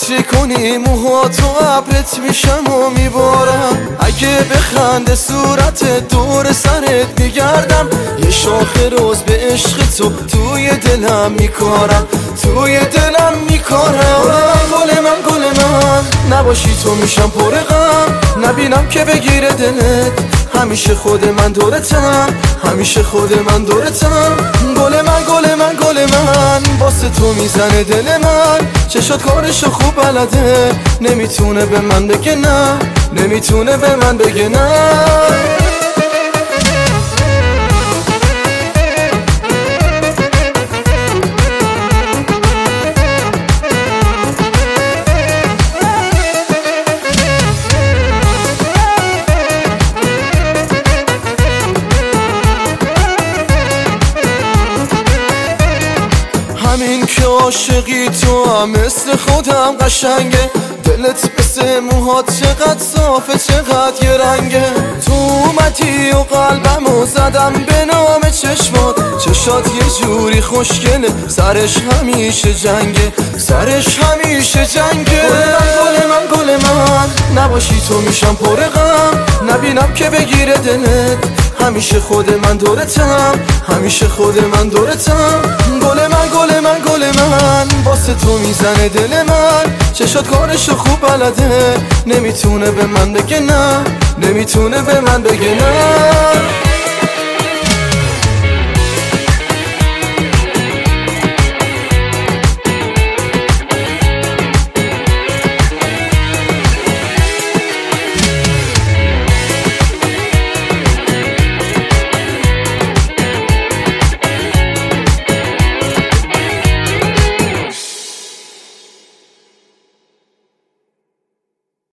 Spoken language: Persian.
عطری کنی موهاتو ابرت میشم و میبارم. اگه بخنده صورت دور سرت میگردم. یه شاخه روز به عشق تو توی دلم میکارم، توی دلم میکارم. گل من گل من نباشی تو میشم پر غم. نبینم که بگیره دلت، همیشه خود من دورتم، همیشه خود من دورتم. گل من گل من گل من واسه تو میزنه دل من. چشات کارشو خوب بلده، نمیتونه به من بگه نه، نمیتونه به من بگه نه. همین که عاشقی تو هم مثل خودم قشنگه. دلت مثل موهات چقدر صافه چقدر یه رنگه. تو اومدی و قلبمو زدم به نام چشمات. چشات یه جوری خوشگله، سرش همیشه جنگه، سرش همیشه جنگه. گل من گل من نباشی تو میشم پر غم. نبینم که بگیره دلت، همیشه خود من دورتم، همیشه خود من دورتم. گل من گل من گل من واسه تو میزنه دل من. چشات کارشو خوب بلده، نمیتونه به من بگه نه، نمیتونه به من بگه نه.